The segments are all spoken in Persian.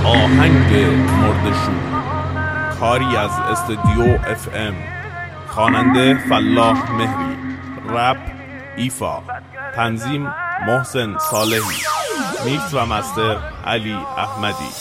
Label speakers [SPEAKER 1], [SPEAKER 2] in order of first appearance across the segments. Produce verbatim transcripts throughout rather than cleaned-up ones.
[SPEAKER 1] آهنگ مرده‌شور، کاری از استودیو اف ام. خواننده فلاح مهری، رپ ایفا، تنظیم محسن صالحی، میکس و مستر علی احمدی.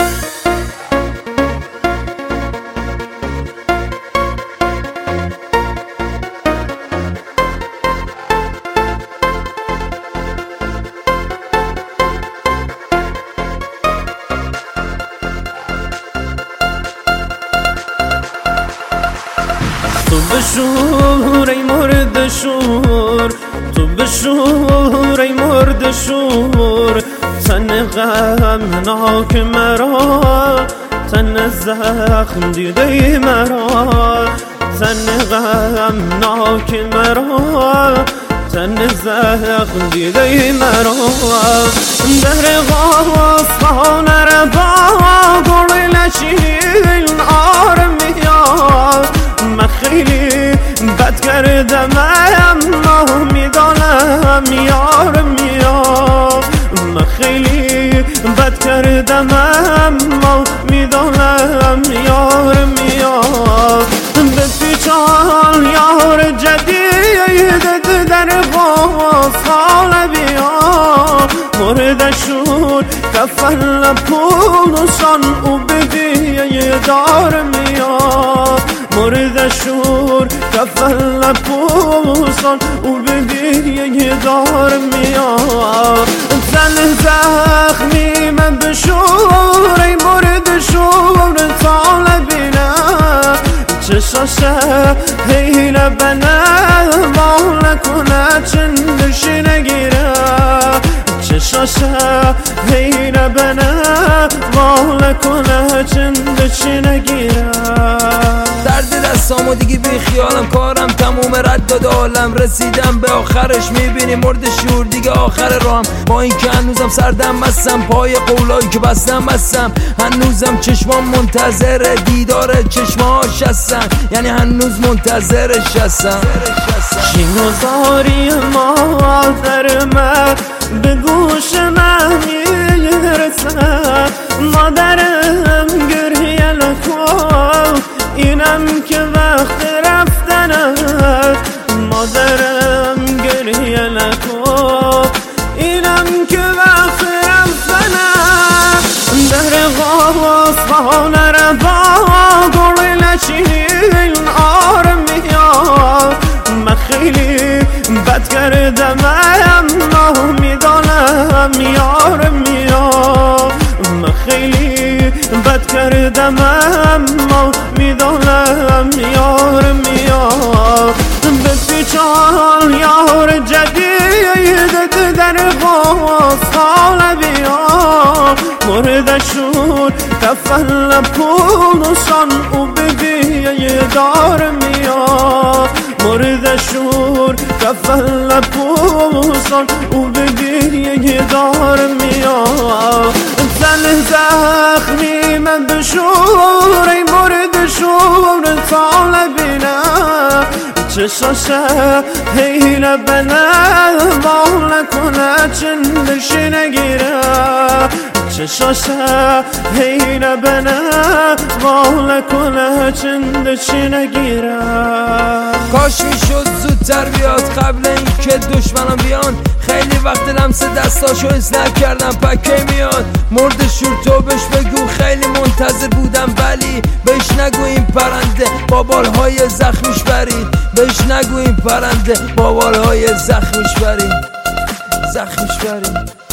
[SPEAKER 2] تو بشور ای مرد شور، تو بشور ای مرد شور، تن غمناک مرا، تن زخم دیده مرا، تن غمناک مرا، تن زخم دیده مرا. در غاز خانه را با گل نشین آرمیا، من خیلی بد کردم اما میدانم یار میاد، من خیلی بد کردم اما میدانم یار میاد. به پیچان یار جدید در باز حال بیا، مردشون کفن پولشان او بدیه دار میاد، مردشون کفن پولشان او بدیه دار میاد. تن زخمی من بشور ای مردشون طالبینه، چشاشه هیله بنه مال نکنه چندشی نگیره، چشاشه هیله بنه مال نکنه چندشی نگیره.
[SPEAKER 3] درد دستامو دیگه بی خیالم، کارم تموم رد داد عالم، رسیدم به آخرش میبینی مرد شور دیگه آخر راهم. با این که هنوزم سردم بستم، پای قولایی که بستم بستم، هنوزم چشمام منتظر دیدار چشماش هستن، یعنی هنوز منتظرش هستم.
[SPEAKER 2] شینوزاری مادر من به گوش من میرسه، مادرم گریه نکن اینم که وقت رفتنه، مادرم گریه نکن اینم که وقت رفتنه. در غاز خانه را با گل نشین آرمیا، من خیلی بد کردم اما میدانم یار میاد، من خیلی بد کردم اما میدانم یار میاد. به پیچان یار جدید در باز حال بیا، مردشون کفن پولشان او بدیه دار میاد، مردشون کفن پولشان او بدیه دار میاد. تن زخمی من بشور ای مردشون طالبینه، چشاشه هیله بنه مال نکنه چندشی نگیره، چشاشه هیله بنه مال نکنه چندشی نگیره.
[SPEAKER 3] کاش میشد زودتر بیاد قبل اینکه دشمنم بیان، خیلی وقت لمس دستاشو حس نکردم پکه میاد. مرد شور تو بهش بگو خیلی منتظر بودم، ولی بهش نگو این پرنده با بالهای زخمیش برید، بهش نگو این پرنده با بالهای زخمیش برید، زخمیش برید.